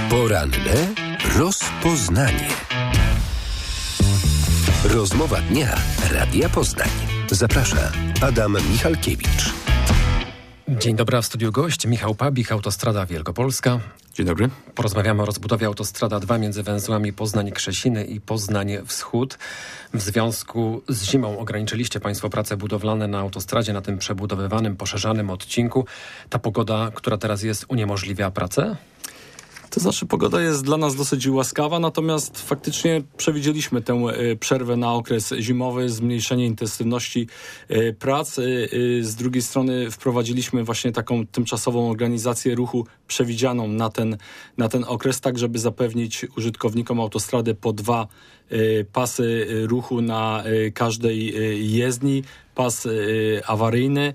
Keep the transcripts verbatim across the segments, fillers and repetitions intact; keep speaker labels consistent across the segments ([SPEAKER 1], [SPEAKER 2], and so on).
[SPEAKER 1] Poranne rozpoznanie. Rozmowa dnia Radia Poznań. Zaprasza Adam Michalkiewicz.
[SPEAKER 2] Dzień dobry, a w studiu gość Michał Pabich, Autostrada Wielkopolska.
[SPEAKER 3] Dzień dobry.
[SPEAKER 2] Porozmawiamy o rozbudowie Autostrada dwa między węzłami Poznań-Krzesiny i Poznań-Wschód. W związku z zimą ograniczyliście Państwo prace budowlane na autostradzie, na tym przebudowywanym, poszerzanym odcinku. Ta pogoda, która teraz jest, uniemożliwia pracę?
[SPEAKER 3] To znaczy, pogoda jest dla nas dosyć łaskawa, natomiast faktycznie przewidzieliśmy tę przerwę na okres zimowy, zmniejszenie intensywności prac. Z drugiej strony wprowadziliśmy właśnie taką tymczasową organizację ruchu przewidzianą na ten, na ten okres, tak żeby zapewnić użytkownikom autostrady po dwa pasy ruchu na każdej jezdni, pas awaryjny.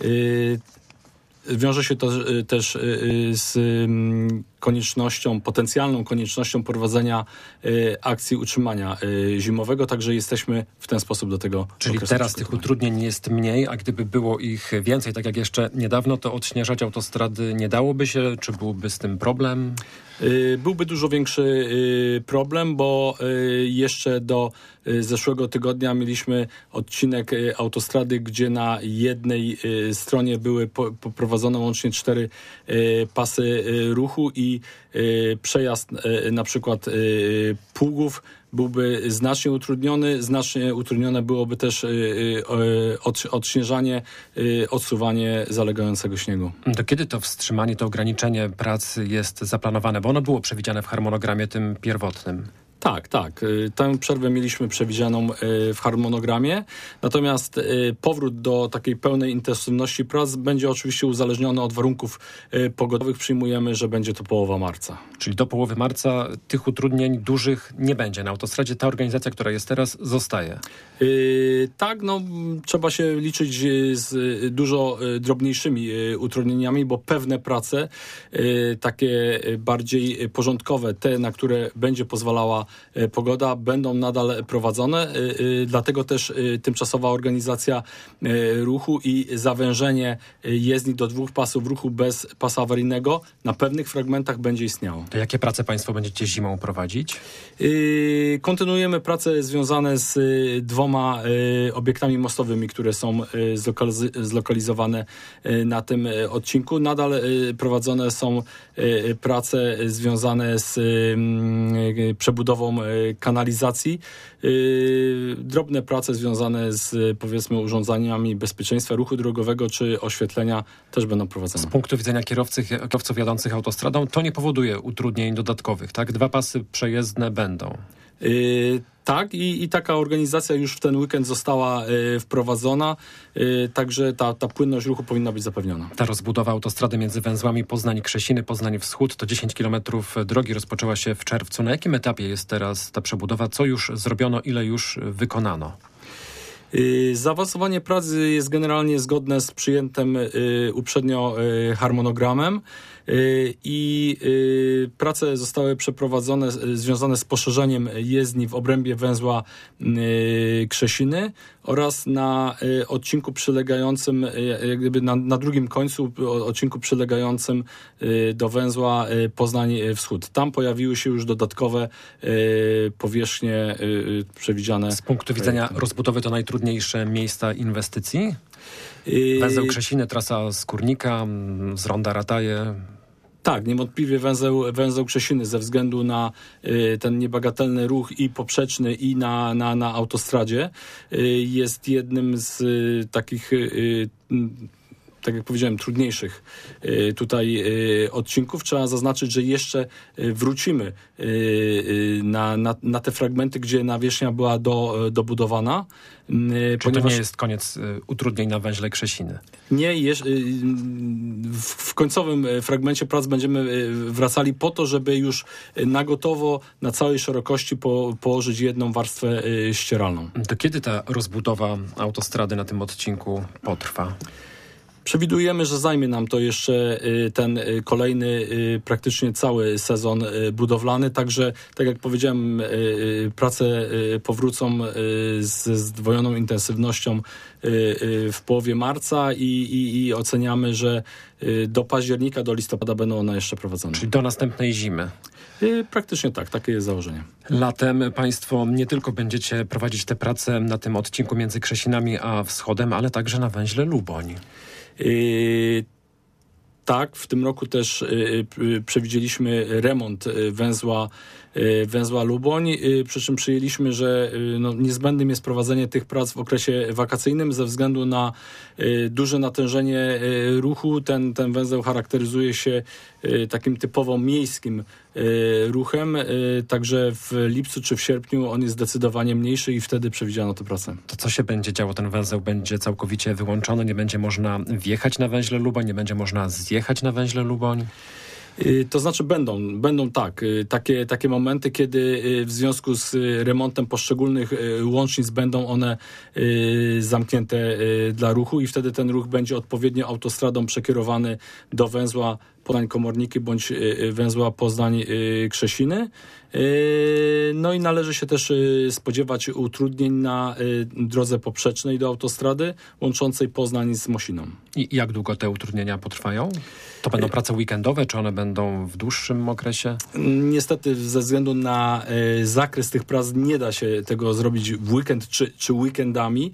[SPEAKER 3] Wiąże się to też z koniecznością, potencjalną koniecznością prowadzenia akcji utrzymania zimowego, także jesteśmy w ten sposób do tego.
[SPEAKER 2] Czyli teraz tych utrudnień jest mniej, a gdyby było ich więcej, tak jak jeszcze niedawno, to odśnieżać autostrady nie dałoby się? Czy byłby z tym problem?
[SPEAKER 3] Byłby dużo większy problem, bo jeszcze do zeszłego tygodnia mieliśmy odcinek autostrady, gdzie na jednej stronie były poprowadzone łącznie cztery pasy ruchu i przejazd na przykład pługów byłby znacznie utrudniony. Znacznie utrudnione byłoby też odśnieżanie, odsuwanie zalegającego śniegu.
[SPEAKER 2] Do kiedy to wstrzymanie, to ograniczenie prac jest zaplanowane? Bo ono było przewidziane w harmonogramie tym pierwotnym.
[SPEAKER 3] Tak, tak. Tę przerwę mieliśmy przewidzianą w harmonogramie, natomiast powrót do takiej pełnej intensywności prac będzie oczywiście uzależniony od warunków pogodowych. Przyjmujemy, że będzie to połowa marca.
[SPEAKER 2] Czyli do połowy marca tych utrudnień dużych nie będzie na autostradzie. Ta organizacja, która jest teraz, zostaje.
[SPEAKER 3] Yy, tak, no trzeba się liczyć z dużo drobniejszymi utrudnieniami, bo pewne prace, yy, takie bardziej porządkowe, te, na które będzie pozwalała pogoda, będą nadal prowadzone. Dlatego też tymczasowa organizacja ruchu i zawężenie jezdni do dwóch pasów ruchu bez pasa awaryjnego na pewnych fragmentach będzie istniało.
[SPEAKER 2] To jakie prace Państwo będziecie zimą prowadzić?
[SPEAKER 3] Kontynuujemy prace związane z dwoma obiektami mostowymi, które są zlokaliz- zlokalizowane na tym odcinku. Nadal prowadzone są prace związane z przebudową kanalizacji. Drobne prace związane z, powiedzmy, urządzeniami bezpieczeństwa ruchu drogowego czy oświetlenia też będą prowadzone.
[SPEAKER 2] Z punktu widzenia kierowcy, kierowców jadących autostradą to nie powoduje utrudnień dodatkowych, tak? Dwa pasy przejezdne będą.
[SPEAKER 3] Yy, tak i, i taka organizacja już w ten weekend została y, wprowadzona, y, także ta, ta płynność ruchu powinna być zapewniona.
[SPEAKER 2] Ta rozbudowa autostrady między węzłami Poznań-Krzesiny, Poznań-Wschód to dziesięć kilometrów drogi, rozpoczęła się w czerwcu. Na jakim etapie jest teraz ta przebudowa? Co już zrobiono, ile już wykonano?
[SPEAKER 3] Yy, zaawansowanie pracy jest generalnie zgodne z przyjętym yy, uprzednio yy, harmonogramem. I y, prace zostały przeprowadzone y, związane z poszerzeniem jezdni w obrębie węzła y, Krzesiny oraz na y, odcinku przylegającym, y, jak gdyby na, na drugim końcu o, odcinku przylegającym y, do węzła y, Poznań-Wschód. Tam pojawiły się już dodatkowe y, powierzchnie y, przewidziane.
[SPEAKER 2] Z punktu widzenia rozbudowy to najtrudniejsze miejsca inwestycji? Węzeł Krzesiny, trasa z Kurnika, z Ronda Rataje.
[SPEAKER 3] Tak, niewątpliwie węzeł, węzeł Krzesiny ze względu na y, ten niebagatelny ruch i poprzeczny i na, na, na autostradzie y, jest jednym z y, takich y, y, tak jak powiedziałem, trudniejszych y, tutaj y, odcinków. Trzeba zaznaczyć, że jeszcze y, wrócimy y, y, na, na, na te fragmenty, gdzie nawierzchnia była do, dobudowana. Y,
[SPEAKER 2] Czy
[SPEAKER 3] ponieważ
[SPEAKER 2] to nie jest koniec y, utrudnień na węźle Krzesiny?
[SPEAKER 3] Nie, jeż, y, w, w końcowym fragmencie prac będziemy y, wracali po to, żeby już na gotowo, na całej szerokości po, położyć jedną warstwę y, ścieralną.
[SPEAKER 2] To kiedy ta rozbudowa autostrady na tym odcinku potrwa?
[SPEAKER 3] Przewidujemy, że zajmie nam to jeszcze ten kolejny praktycznie cały sezon budowlany, także tak jak powiedziałem, prace powrócą z zdwojoną intensywnością w połowie marca i, i, i oceniamy, że do października, do listopada będą one jeszcze prowadzone.
[SPEAKER 2] Czyli do następnej zimy.
[SPEAKER 3] Praktycznie tak, takie jest założenie.
[SPEAKER 2] Latem państwo nie tylko będziecie prowadzić te prace na tym odcinku między Krzesinami a Wschodem, ale także na węźle Luboń.
[SPEAKER 3] Yy, tak, w tym roku też yy, przewidzieliśmy remont węzła, yy, węzła Luboń, yy, przy czym przyjęliśmy, że yy, no, niezbędnym jest prowadzenie tych prac w okresie wakacyjnym ze względu na yy, duże natężenie yy, ruchu. Ten, ten węzeł charakteryzuje się yy, takim typowo miejskim yy, ruchem, yy, także w lipcu czy w sierpniu on jest zdecydowanie mniejszy i wtedy przewidziano tę pracę.
[SPEAKER 2] To co się będzie działo? Ten węzeł będzie całkowicie wyłączony, nie będzie można wjechać na węźle Luboń, nie będzie można zjechać na węźle Luboń?
[SPEAKER 3] To znaczy będą, będą tak, takie, takie momenty, kiedy w związku z remontem poszczególnych łącznic będą one zamknięte dla ruchu i wtedy ten ruch będzie odpowiednio autostradą przekierowany do węzła Poznań-Komorniki bądź węzła Poznań-Krzesiny. No i należy się też spodziewać utrudnień na drodze poprzecznej do autostrady łączącej Poznań z Mosiną.
[SPEAKER 2] I jak długo te utrudnienia potrwają? To będą prace weekendowe, czy one będą w dłuższym okresie?
[SPEAKER 3] Niestety ze względu na zakres tych prac nie da się tego zrobić w weekend czy, czy weekendami.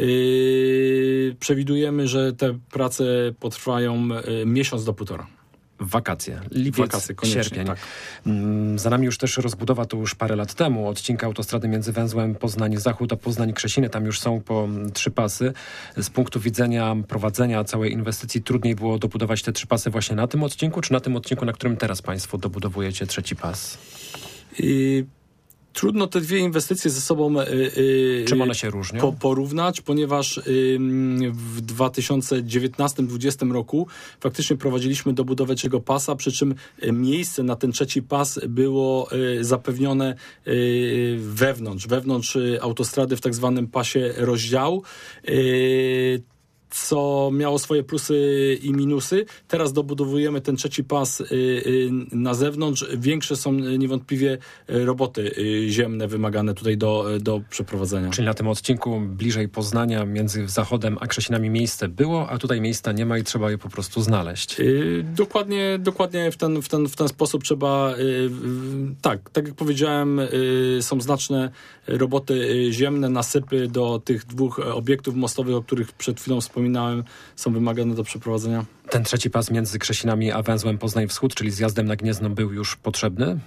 [SPEAKER 3] Przewidujemy, że te prace potrwają miesiąc do półtora.
[SPEAKER 2] Wakacje, lipiec,
[SPEAKER 3] Wakacje,
[SPEAKER 2] sierpień.
[SPEAKER 3] Tak.
[SPEAKER 2] Za nami już też rozbudowa, to już parę lat temu, odcinka autostrady między węzłem Poznań-Zachód a Poznań-Krzesiny. Tam już są po trzy pasy. Z punktu widzenia prowadzenia całej inwestycji trudniej było dobudować te trzy pasy właśnie na tym odcinku, czy na tym odcinku, na którym teraz państwo dobudowujecie trzeci pas?
[SPEAKER 3] I... Trudno te dwie inwestycje ze sobą yy,
[SPEAKER 2] Czym one się różnią?
[SPEAKER 3] Po, porównać, ponieważ yy, w dwa tysiące dziewiętnastym dwudziestym roku faktycznie prowadziliśmy dobudowę trzeciego pasa, przy czym miejsce na ten trzeci pas było yy, zapewnione yy, wewnątrz, wewnątrz autostrady w tak zwanym pasie rozdziału. Yy, co miało swoje plusy i minusy. Teraz dobudowujemy ten trzeci pas y, y, na zewnątrz. Większe są niewątpliwie roboty y, ziemne wymagane tutaj do, do przeprowadzenia.
[SPEAKER 2] Czyli na tym odcinku bliżej Poznania, między Zachodem a Krzesinami miejsce było, a tutaj miejsca nie ma i trzeba je po prostu znaleźć.
[SPEAKER 3] Y, dokładnie dokładnie w ten, w ten, w ten sposób trzeba... Y, y, tak, tak jak powiedziałem, y, są znaczne roboty ziemne, nasypy do tych dwóch obiektów mostowych, o których przed chwilą wspomniałem. Wspominałem, są wymagane do przeprowadzenia.
[SPEAKER 2] Ten trzeci pas między Krzesinami a węzłem Poznań-Wschód, czyli zjazdem na Gniezno, był już potrzebny?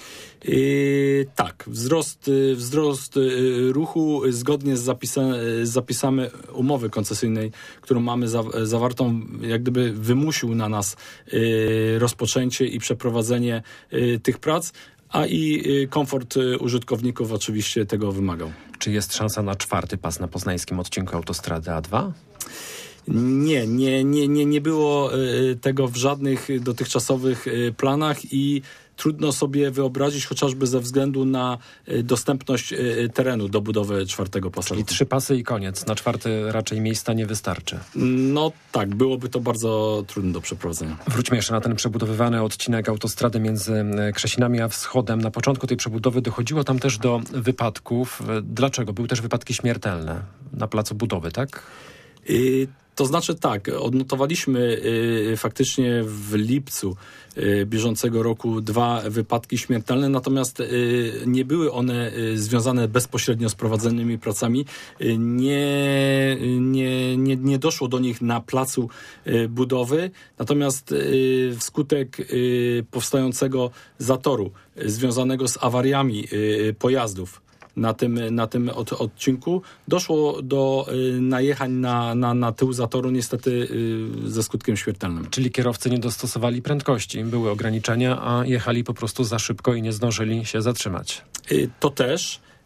[SPEAKER 3] Yy, tak, wzrost, wzrost ruchu zgodnie z, zapisa, z zapisami umowy koncesyjnej, którą mamy za, zawartą, jak gdyby wymusił na nas yy, rozpoczęcie i przeprowadzenie yy, tych prac, a i komfort użytkowników oczywiście tego wymagał.
[SPEAKER 2] Czy jest szansa na czwarty pas na poznańskim odcinku autostrady A dwa?
[SPEAKER 3] Nie, nie, nie, nie, nie było tego w żadnych dotychczasowych planach i trudno sobie wyobrazić, chociażby ze względu na dostępność terenu do budowy czwartego pasa.
[SPEAKER 2] Czyli trzy pasy i koniec. Na czwarty raczej miejsca nie wystarczy.
[SPEAKER 3] No tak, byłoby to bardzo trudne do przeprowadzenia.
[SPEAKER 2] Wróćmy jeszcze na ten przebudowywany odcinek autostrady między Krzesinami a Wschodem. Na początku tej przebudowy dochodziło tam też do wypadków. Dlaczego? Były też wypadki śmiertelne na placu budowy, tak?
[SPEAKER 3] Y- To znaczy tak, odnotowaliśmy y, faktycznie w lipcu y, bieżącego roku dwa wypadki śmiertelne, natomiast y, nie były one y, związane bezpośrednio z prowadzonymi pracami. Y, nie, nie, nie, nie doszło do nich na placu y, budowy, natomiast y, wskutek y, powstającego zatoru y, związanego z awariami y, pojazdów na tym, na tym od, odcinku doszło do y, najechań na, na, na tył zatoru, niestety y, ze skutkiem śmiertelnym.
[SPEAKER 2] Czyli kierowcy nie dostosowali prędkości, były ograniczenia, a jechali po prostu za szybko i nie zdążyli się zatrzymać.
[SPEAKER 3] Y, to też.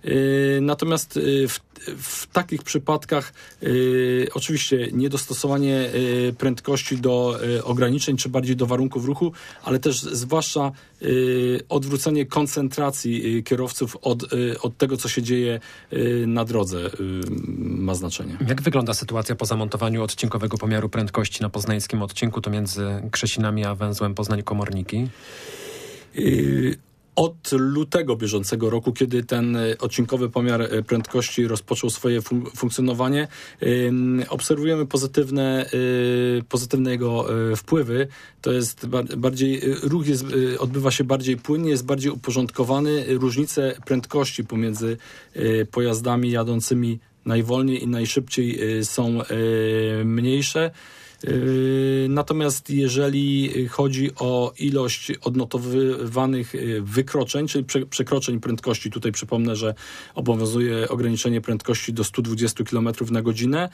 [SPEAKER 3] Natomiast w, w takich przypadkach oczywiście niedostosowanie prędkości do ograniczeń, czy bardziej do warunków ruchu, ale też zwłaszcza odwrócenie koncentracji kierowców od, od tego, co się dzieje na drodze, ma znaczenie.
[SPEAKER 2] Jak wygląda sytuacja po zamontowaniu odcinkowego pomiaru prędkości na poznańskim odcinku, to między Krzesinami a węzłem Poznań-Komorniki?
[SPEAKER 3] Yy, Od lutego bieżącego roku, kiedy ten odcinkowy pomiar prędkości rozpoczął swoje fun- funkcjonowanie, yy, obserwujemy pozytywne, yy, pozytywne jego yy, wpływy. To jest bar- bardziej, ruch jest, yy, odbywa się bardziej płynnie, jest bardziej uporządkowany. Różnice prędkości pomiędzy yy, pojazdami jadącymi najwolniej i najszybciej yy, są yy, mniejsze. Natomiast jeżeli chodzi o ilość odnotowywanych wykroczeń, czyli przekroczeń prędkości, tutaj przypomnę, że obowiązuje ograniczenie prędkości do sto dwadzieścia kilometrów na godzinę,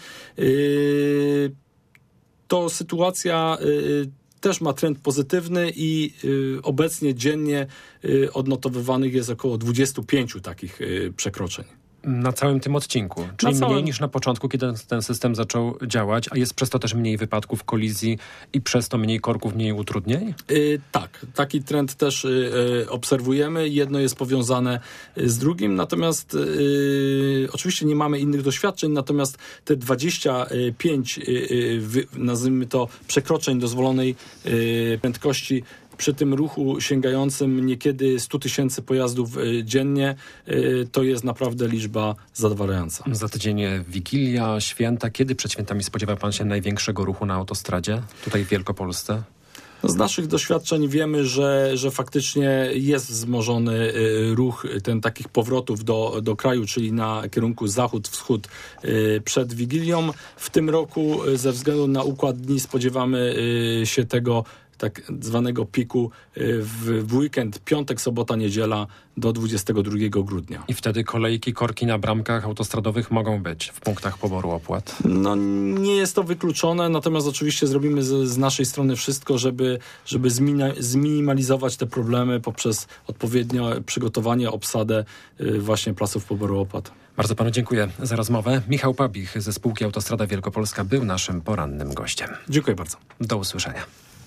[SPEAKER 3] to sytuacja też ma trend pozytywny i obecnie dziennie odnotowywanych jest około dwadzieścia pięć takich przekroczeń.
[SPEAKER 2] Na całym tym odcinku, czyli
[SPEAKER 3] całym...
[SPEAKER 2] mniej niż na początku, kiedy ten system zaczął działać, a jest przez to też mniej wypadków, kolizji i przez to mniej korków, mniej utrudnień?
[SPEAKER 3] Yy, tak, taki trend też yy, obserwujemy. Jedno jest powiązane z drugim, natomiast yy, oczywiście nie mamy innych doświadczeń, natomiast te dwadzieścia pięć, yy, wy, nazwijmy to, przekroczeń dozwolonej yy, prędkości przy tym ruchu sięgającym niekiedy sto tysięcy pojazdów dziennie, to jest naprawdę liczba zadowalająca.
[SPEAKER 2] Za tydzień Wigilia, święta. Kiedy przed świętami spodziewa pan się największego ruchu na autostradzie tutaj w Wielkopolsce?
[SPEAKER 3] No z naszych doświadczeń wiemy, że, że faktycznie jest wzmożony ruch ten takich powrotów do, do kraju, czyli na kierunku zachód-wschód przed Wigilią. W tym roku ze względu na układ dni spodziewamy się tego tak zwanego piku w, w weekend, piątek, sobota, niedziela do dwudziestego drugiego grudnia.
[SPEAKER 2] I wtedy kolejki, korki na bramkach autostradowych mogą być w punktach poboru opłat?
[SPEAKER 3] No nie jest to wykluczone, natomiast oczywiście zrobimy z, z naszej strony wszystko, żeby, żeby zmina- zminimalizować te problemy poprzez odpowiednie przygotowanie, obsadę y, właśnie placów poboru opłat.
[SPEAKER 2] Bardzo panu dziękuję za rozmowę. Michał Pabich ze spółki Autostrada Wielkopolska był naszym porannym gościem.
[SPEAKER 3] Dziękuję bardzo.
[SPEAKER 2] Do usłyszenia.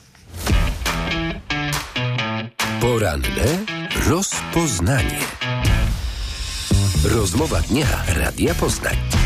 [SPEAKER 1] Poranne rozpoznanie. Rozmowa dnia Radia Poznań.